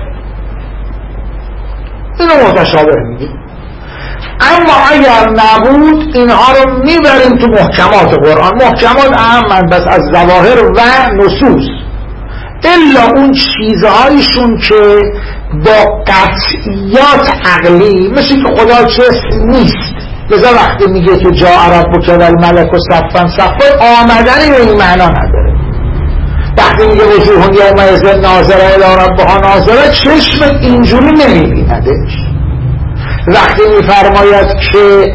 [SPEAKER 1] اینو متشابه میگیم. اما اگر نبود اینها رو میبریم تو محکمات قرآن. محکمات اهمند بس از ظواهر و نصوص، الا اون چیزهایشون که با قطعیات عقلی، مثل که خدا چیز نیست، لذا وقتی میگه که جاء ربک والملک صفا صفا، آمدنی به این معنا نداره. وقتی میگه وجوه یومئذ ناظره الی ربها ناظره، چشم اینجوری نمیبیندش. وقتی میفرماید که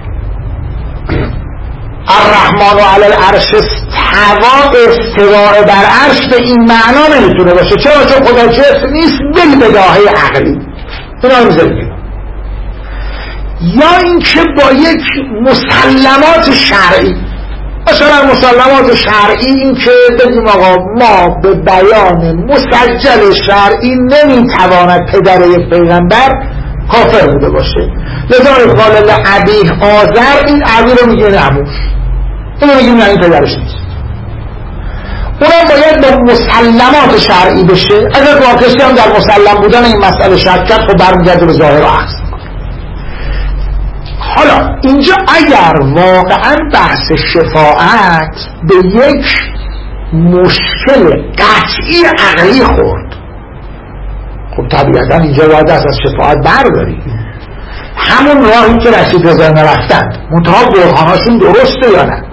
[SPEAKER 1] الرحمن علی العرش استوى، استواء بر عرش به این معنا نمیتونه باشه. چرا؟ چون خدا جسم نیست، بالبداهه عقلی. اینا رو میذاریم. یا اینکه با یک مسلمات شرعی، مثلا مسلمات شرعی این که بگیم آقا ما به بیان مسجل شرعی نمیتواند پدر یک پیغمبر کافر بوده باشه، لذا قال لعبیه آذر، این عبی رو میگه نموش، اینو میگیم نه این پدرش نیست. اونم باید با مسلمات شرعی بشه. اگر با کسی هم در مسلم بودن این مسئله شک کرد، خب برمیگرده به ظاهر و عکس. حالا اینجا اگر واقعا بحث شفاعت به یک مشکل قطعی عقلی خورد، خب طبیعتا اینجا باید از شفاعت برداریم. همون راهی که رسید رضا نرفتند، منتها برهاناشون درسته یا نه.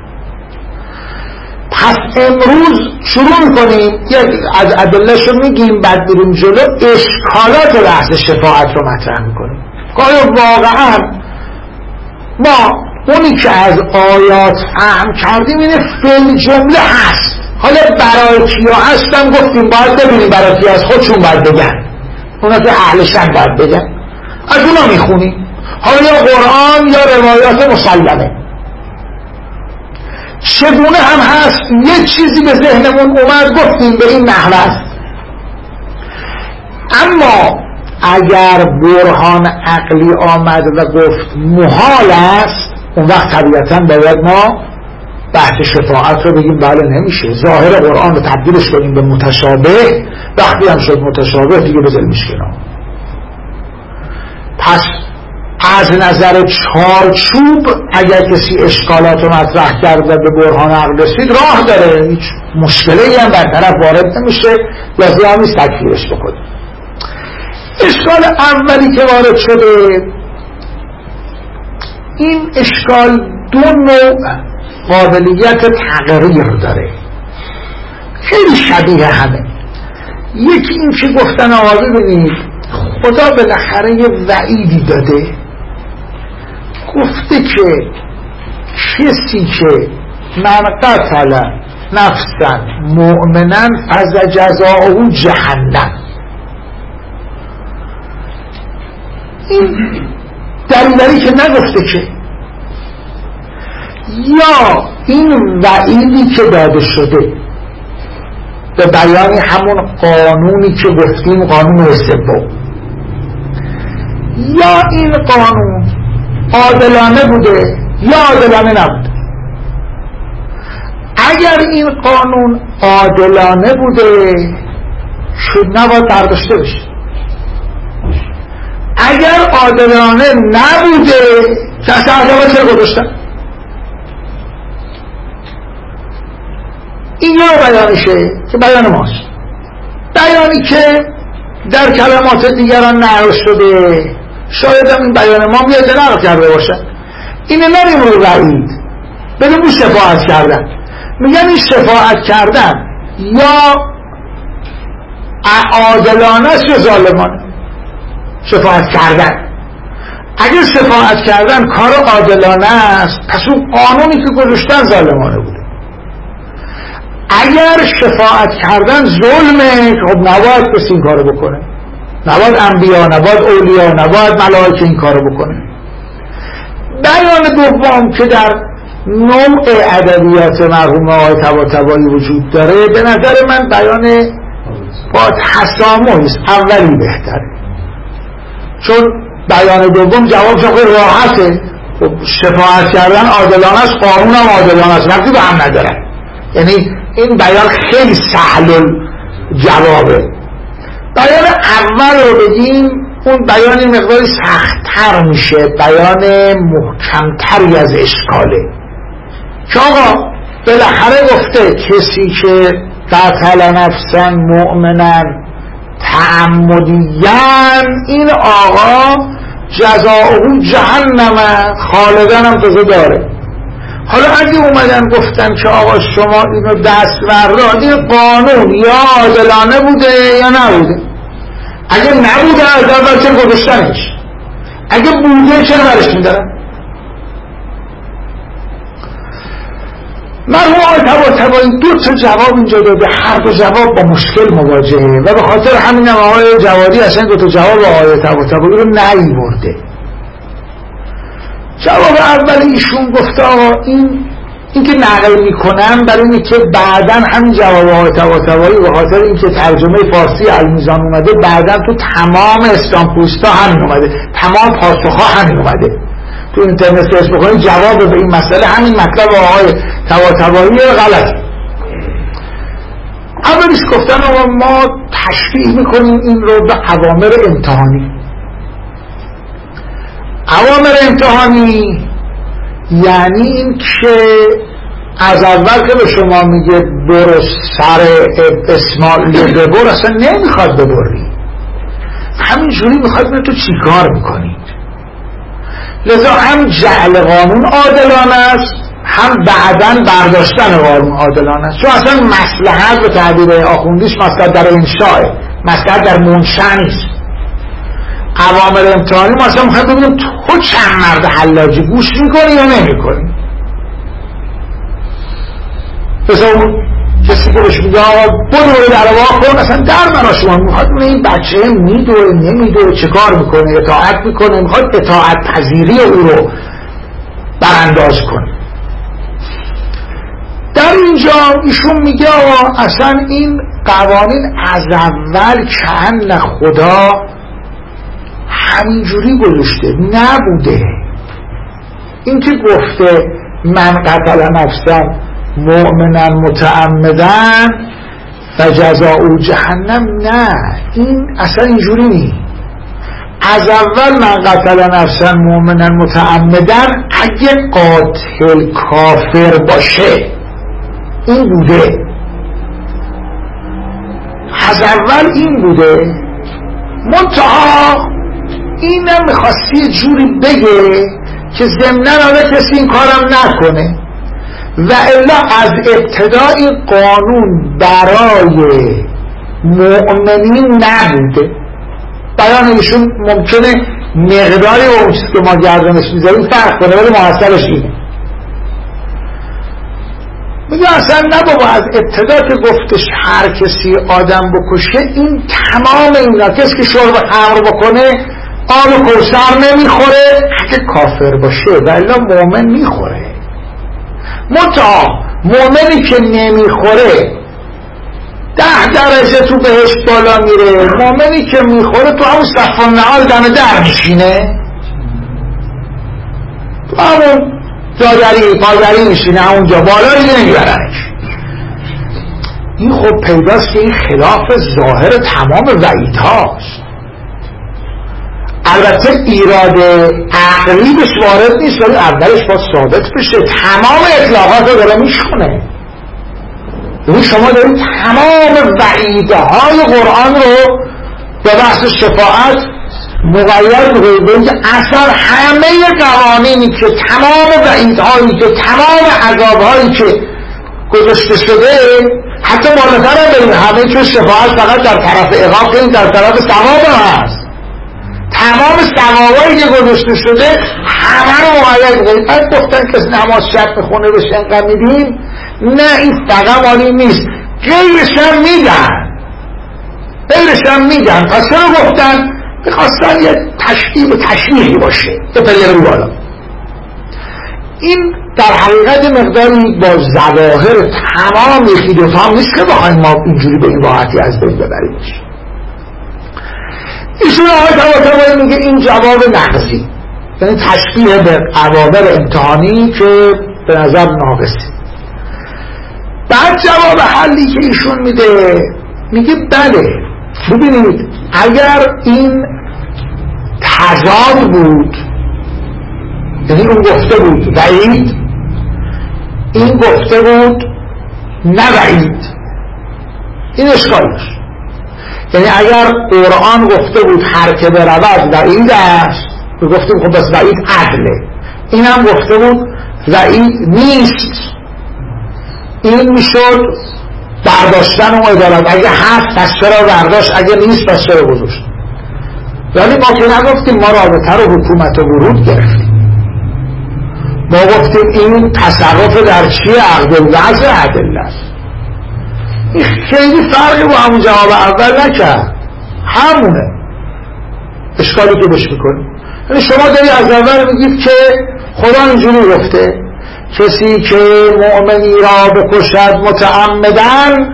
[SPEAKER 1] پس امروز شروع میکنیم، یک از ادلهشو میگیم، بعد بریم جلو اشکالات بحث شفاعت رو مطرح میکنیم. آیا واقعا ما اونی که از آیات فهم کردیم اینه فعل جمله هست، حالا برای کیا هستن گفتیم باید ببینیم برای کیا هست، خودشون باید بگن، اونا که اهلشن باید بگن، از اونا میخونیم. حالا یا قرآن یا روایات مسلمه. چگونه هم هست، یه چیزی به ذهنمون اومد گفتیم به این نحوه است. اما اگر برهان عقلی آمد و گفت محال است، اون وقت طبیعتا باید ما بحث شفاعت رو بگیم بله نمیشه، ظاهر قرآن رو تبدیلش کنیم به متشابه. وقتی هم شد متشابه دیگه بذاریمش کنار. پس از نظر چارچوب اگر کسی اشکالات رو مطرح کرد و به برهان عقل رسید راه داره، هیچ مشکلی هم برطرف وارد نمیشه، لازم نیست تکفیرش بکنیم. اشکال اولی که وارد شده، این اشکال دو نوع قابلیت تغییر داره، خیلی شبیه همه. یکی این که گفتن آقا ببینید خدا بالاخره یه وعیدی داده، گفته که کسی که من قتل نفسا مؤمنا فجزاؤه جهنم. این دلیلی که نگفته که، یا این وعیدی که داده شده به بیان همون قانونی که گفتیم، قانون سوم، یا این قانون عادلانه بوده یا عادلانه نبوده. اگر این قانون عادلانه بوده شد نباید برداشته بشه، اگر عادلانه نبوده کسی عذابه چرا گذاشتن. این یه بیانشه که بیان ماست، بیانی که در کلمات دیگران نقل شده، شاید هم این بیان ما میاد نقل کرده باشن. اینه نریم رو وعید، بریم رو شفاعت کردن. میگن این شفاعت کردن یا عادلانه است یا ظالمانه. شفاعت کردن، اگر شفاعت کردن کار عادلانه است، پس اون قانونی که گذاشتن ظالمانه بوده. اگر شفاعت کردن ظلمه، خب نباید کسی این کارو بکنه، نباید انبیا، نباید اولیا، نباید ملائکه این کارو بکنه. بیان دوم که در نوع ادبیات مرحوم آقای طباطبایی وجود داره، به نظر من بیان با تسامحی اولی بهتره، چون بیان دوم جواب خیلی راحته. شفاعت کردن عادلانه است، قانون هم عادلانه است، وقتی به هم ندارن. یعنی این بیان خیلی سهل جوابه. بیان اول رو بگیم، اون بیان مقداری سخت‌تر میشه، بیان محکمتری از اشکاله. که آقا بالاخره گفته کسی که قتل نفسا مؤمنا تعمدیاً، این آقا جزاؤه جهنم، خالدن هم تازه داره. حالا اگه اومدن گفتن که آقا شما اینو دست بردار، این قانون یا عادلانه بوده یا نبوده. اگه نبوده از اول چرا گذاشتنش؟ اگه بوده چرا برش میدارن؟ مرحوم آقای طباطبایی دو تا جواب اینجا داده، هر دو جواب با مشکل مواجهه و به خاطر همین هم آقای جوادی اصلا دو تا جواب آقای طباطبایی رو نیورده. جواب اول ایشون گفته آقا این این که نقل میکنم برای اینه که بعداً همین جواب آقای طباطبایی به خاطر اینکه ترجمه فارسی المیزان اومده، بعداً تو تمام استانپوستا همین اومده، تمام پاسخها همین اومده. تو اینترنت سرچ بکنید جواب به این مسئله همین مطلب آقای طباطبایی غلط. اولیش گفتن آقا ما تشریح میکنیم این رو به اوامر امتحانی. اوامر امتحانی یعنی این که از اول که به شما میگه برو سر اسماعیل ببر، اصلا نمیخواد ببری، همینجوری میخواد ببینه تو چی کار میکنید. لذا هم جعل قانون عادلانه است، هم بعداً برداشتن قانون عادلانه است. چون اصلا مصلحت به تعبیر آخوندیش مصلحت در انشاء، مصلحت در منشأ نیست. اوامر امتحانی ما اصلا میخوایم ببینیم تو چند مرد حلاجی گوش میکنی یا نمیکنی. مثلا کسی که بهش میگه آقا برو در واقع کن، اصلا در برا شما میخواد این بچه میدوه نمیدوه چه کار میکنه، اطاعت میکنه، میخواد اطاعت پذیری او رو برانداز کنه. در اینجا ایشون میگه آقا اصلا این قوانین از اول کأن خدا همینجوری گذاشته نبوده. این که گفته من قتل نفسا مؤمنا متعمدا فجزاؤه جهنم، نه، این اصلا اینجوری نیست. از اول من قتل نفسا مؤمنا متعمدا اگه قاتل کافر باشه این بوده، از اول این بوده. منتها اینم میخواستی جوری بگه که ضمناً آره کسی این کارم نکنه، و الا از ابتدای قانون برای مؤمنین نبوده. بیان ایشون ممکنه مقداری اون چیزی که ما گردنش میذاریم فرق کنه، ولی محصلش اینه. میگه اصلا نه بابا، از ابتدا که گفتش هر کسی آدم بکشه، این تمام اینا، کسی که شرب خمر بکنه آب کوثر نمیخوره اگه کافر باشه، و الا مؤمن میخوره. متا مؤمنی که نمیخوره ده درجه تو بهشت بالا میره، مؤمنی که میخوره تو همون صف النهار دم در میشینه، تو همون جادری پادری میشینه، همونجا بالا دیگه نمیبرنش. این خب پیداست که این خلاف ظاهر تمام وعیدهاست. البته ایراد عقلی بهش وارد نیست، ولی اولش باید ثابت بشه. تمام اطلاقات رو داره میشونه. یعنی شما دارید تمام وعیدهای قرآن رو با بحث شفاعت مقید میکنید به اینکه اصلا همه قوانینی که تمام وعیدهایی که تمام عذابهایی که گذاشته شده حتی بالاتر هم بریم همه که شفاعت فقط در طرف عقاب این در طرف ثواب هست، تمام ثوابایی که گذاشته شده همه رو مقید میکنید. از گفتن کسی نماز شب میخونه بهش انقدر میدیم، نه این فقط مالی نیست، غیرش هم میدن غیرش هم میدن. پس چرا گفتن؟ بخواستن یه تشکیل و تشریحی باشه یه پلیر رو بالا. این در حقیقت مقداری با ظواهر تمام یکی دوتا هم نیست که بخوایم ما اینجوری به این راحتی از بین ببریمش. ایشون آقای طباطبایی میگه این جواب نقضی، یعنی تشبیه به عوامر امتحانی که به نظر ناقصی. بعد جواب حلی که ایشون میده میگه بله ببینید اگر این تضاد بود، یعنی اون گفته بود وعید، این گفته بود نه وعید، این اشکالش. یعنی اگر قرآن گفته بود هر که برود وعید است، گفته بود خب بس وعید عدله، این هم گفته بود وعید نیست، این میشد برداشتن اون عدالت. اگه هست پس چرا برداشت، اگه نیست پس چرا گذاشت. ولی ما که نگفتیم، ما رابطه رو حکومت و ورود گرفتیم، ما گفتیم این تصرف در چی عقد الوضع عدل است. این خیلی فرقی با همون جواب اول نکرد، همونه اشکالی که بهش میکنیم. یعنی شما داری از اول میگید که خدا اینجوری گفته کسی که مؤمنی را بکشد متعمدن،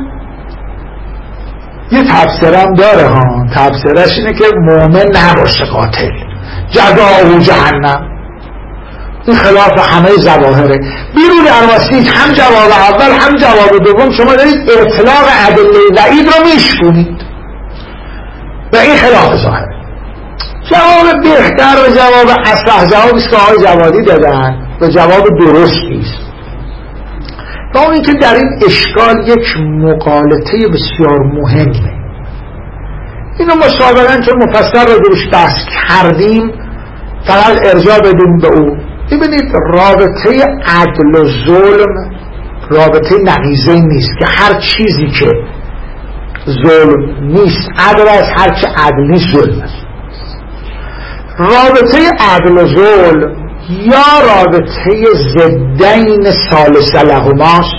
[SPEAKER 1] یه تفسیرم داره ها، تفسیرش اینه که مؤمن نباشه قاتل، جزاء جهنم. این خلاف همه ظواهره. بیرون ارواسی هم جواب اول هم جواب دوم شما دارید اطلاق ادله وعید رو میشکنید و این خلاف ظاهره. جواب بهتر و جواب اصح جوابی است که آقای جوادی دادن و جواب درست نیست. و اون اینکه در این اشکال یک مغالطه بسیار مهمه. اینو ما سابقا چون مفصل رو درش بحث کردیم فقط ارجاع بدیم به او. ببینید رابطه عدل و ظلم رابطه نقیضه نیست که هر چیزی که ظلم نیست عدل است، هر چه عدل نیست ظلم است. رابطه عدل و ظلم یا رابطه ضدین ثالث لهماست،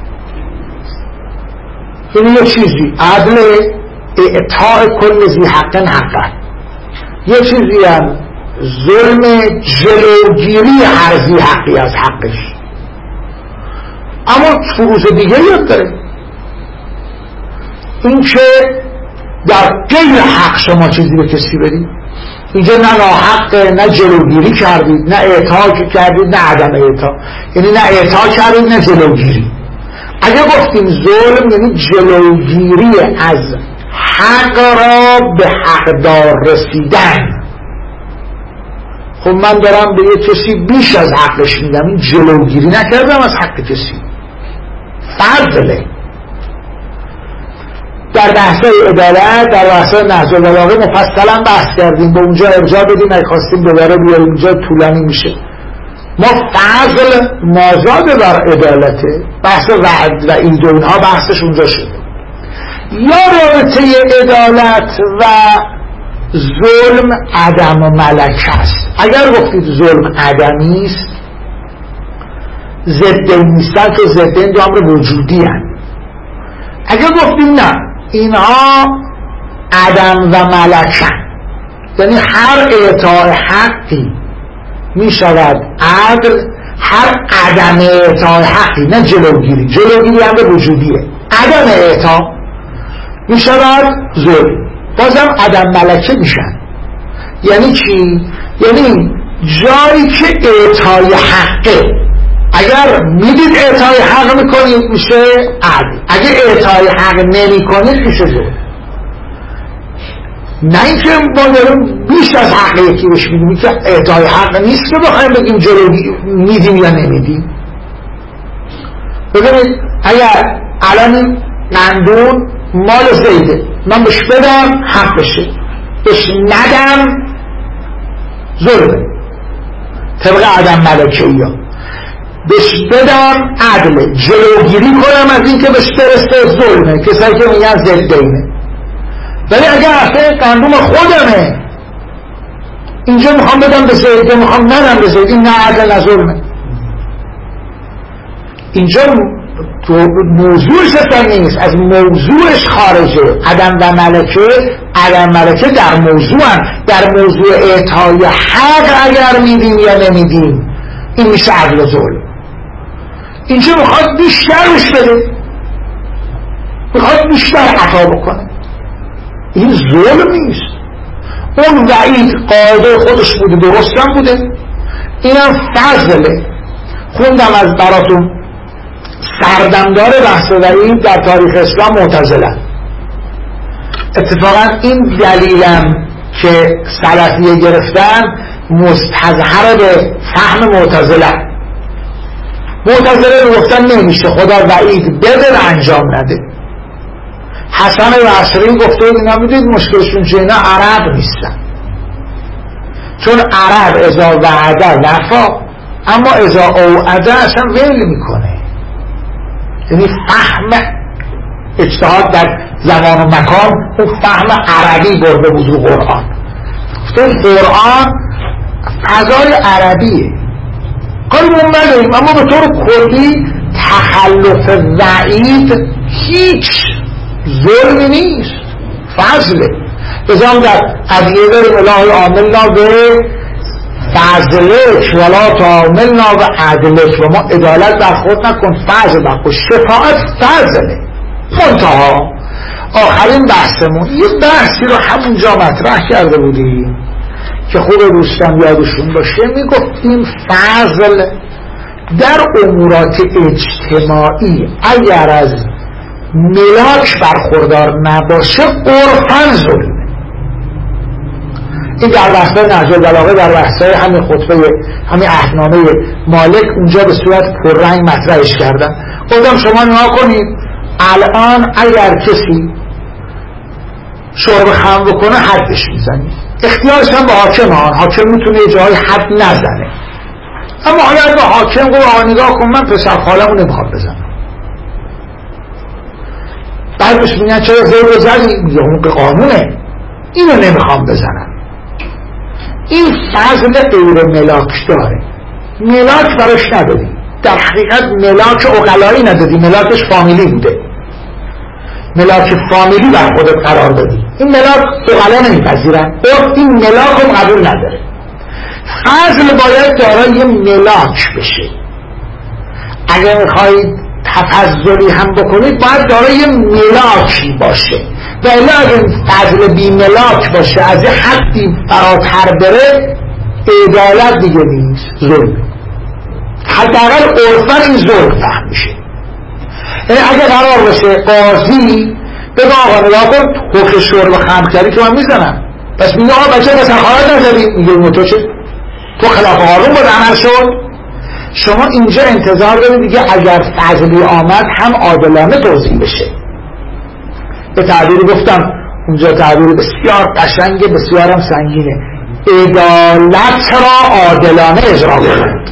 [SPEAKER 1] یعنی یه چیزی عدل اعطاء کل ذی حق حقا، یه چیزی هم ظلم جلوگیری هر ذی حقی از حقش. اما فروض دیگه یاد داره، این که در غیر حق شما چیزی به کسی بدید، اینجا نه ناحق، نه جلوگیری کردید، نه اعطا کردید، نه عدم اعطا، یعنی نه اعطا کردید نه جلوگیری. اگه گفتیم ظلم یعنی جلوگیری از حق را به حقدار رسیدن. خب من دارم به یه کسی بیش از حقش میدم، این جلوگیری نکردم از حق کسی، فضله. در بحثای عدالت، در بحثای نهج البلاغه مفصلا بحث کردیم، به اونجا ارجاع بدیم، اگه خواستیم دوباره بیاریم اونجا طولانی میشه. ما فضل مازاد بر عدالته، بحث وعد و این و اینها بحثش اونجا شده. یا رابطه عدالت و ظلم عدم و ملک است. اگر گفتید ظلم عدمی است، ضدین نیستن که ضدین دو امر وجودی هستند. اگر گفتیم نه اینها عدم و ملکن، یعنی هر اعطاء حقی می شود عدل، هر عدم اعطاء حقی، نه جلوگیری، جلوگیری امر وجودیه، عدم اعطاء می شود ظلم، بازم عدم ملکه میشن. یعنی چی؟ یعنی جایی که اعطای حقه، اگر میدید اعطای حق میکنید میشه عدل، اگه اعطای حق نمی کنید میشه ظلم. نه اینکه ما داریم بیش از حق یکی بهش میدیم که اعطای حق نیست که بخوایم بگیم جلوی میدیم یا نمیدیم. ببینید اگر الان قندون مال زیده، من بهش بدم حق بشه، بهش ندم ظلمه طبق عدم ملکه‌ای ها، بهش بدم عدله، جلوگیری کنم از این که بهش برسه ظلمه، کسایی که میگن ضدینه. ولی اگه اصلا قندوم خودمه اینجا میخوام بدم به زیده، میخوام ندم به زیده، این نه عدل نه ظلمه. اینجا موضوعش اصلا نیست، از موضوعش خارجه. عدم و ملکه، عدم ملکه در موضوع هم. در موضوع اعطای حق اگر میدیم یا نمیدیم این میشه عدل و ظلم. اینجا میخواد بیشتر بش بده، میخواد بیشتر عطا بکنه، این ظلم نیست. اون وعید قاعده خودش بوده، درستم بوده، اینم فضله. خوندم از براتون سردمدار بحث وعید در تاریخ اسلام معتزله. اتفاقا این دلیلم که سلفیه گرفتن مستظهر به فهم معتزله. معتزله گفتن نمیشه خدا وعید بده و انجام نده. حسن بصری گفته اینا میدید مشکلشون چه، اینا عرب نیستن، چون عرب اذا وعده وفا، اما اذا اوعده اصلا ول میکنه. یعنی فهم اجتهاد در زمان و مکان اون فهم عربی برده بود رو قرآن. گفته قرآن فضای عربیه، کاری ما نداریم، اما به طور کلی تخلف وعید هیچ ظلمی نیست، فضله. بزن در قضیه داریم الهی عاملنا به فضلک ولا تعاملنا به عدلک، و ما عدالت برخورد نکن، فضل برخورد. شفاعت فضله. منتها آخرین بحثمون یه بحثی رو همونجا مطرح کرده بودیم که خوب دوستان یادشون باشه، میگفتیم فضل در امورات اجتماعی اگر از ملاک برخوردار نباشه عرفاً ظلمه. این در بحثای نهج البلاغه، در بحثای همین خطبه همین عهدنامه مالک اونجا به صورت پررنگ مطرحش کردن. گفتم شما نگاه کنید الان اگر کسی شرب خمر بکنه حدش میزنید، اختیارش هم به حاکم، ها حاکم میتونه یه جایی حد نزنه، اما اگر به حاکم گفت آقا نگاه کن من پسر خالمو نمیخوام بزنم، بعدش میگن چرا زور زدی؟ میگه حقوق قانونه، اینو نمیخوام بزنم. این فضل غیر ملاک داره، ملاک براش ندادی، در حقیقت ملاک عقلایی ندادی، ملاکش فامیلی بوده، ملاک فامیلی بر خودت قرار دادی. این ملاک عقلا نمیپذیرن، این ملاک هم قبول نداره. فضل باید دارای ملاک بشه. اگر میخواید تفضلی هم بکنید باید دارای ملاکی باشه، و الا اگر فضل بی ملاک باشه از یه حدی فراتر بره عدالت دیگه نیست، ظلم. حداقل عرفاً این ظلم فهم میشه. یعنی اگر قرار باشه قاضی بگه آقا نگاه کن حکم شرب خمر کردی که من میزنم، پس میگه آقا بچه مثلا خواهد نزدی، میگه اون تو چه؟ تو خلاف قانون بود عمل شد. شما اینجا انتظار دارید دیگه اگر فضلی آمد هم عادلانه توضیح بشه. به تعبیری گفتم اونجا، تعبیر بسیار قشنگه، بسیارم سنگینه، عدالت را عادلانه اجرا کنند.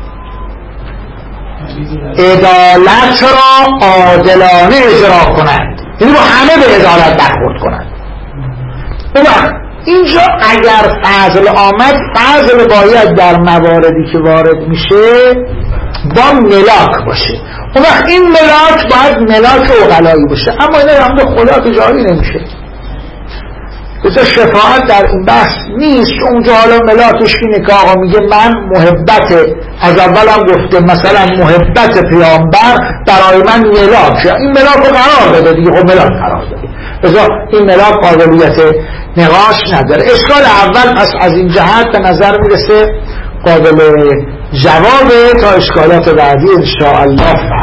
[SPEAKER 1] عدالت را عادلانه اجرا کنند یعنی با همه به عدالت برخورد کنند. اون وقت اینجا اگر فضل آمد، فضل باید در مواردی که وارد میشه با ملاک باشه. اون وقت این ملاک باید ملاک عقلایی باشه، اما اینا هم به خدا تجاری نمیشه. بسیار شفاعت در این بحث نیست. اونجا حالا ملاکش اینه که آقا میگه من محبت، از اول هم گفته مثلا محبت پیامبر برای من ملاک، این ملاک رو قرار داده دیگه، خب ملاک قرار داده، بذار این ملاک قابلیت نقاش نداره. اشکال اول پس از این جهت به نظر میرسه قابل جوابه، تا اشکالات بعدی انشاءالله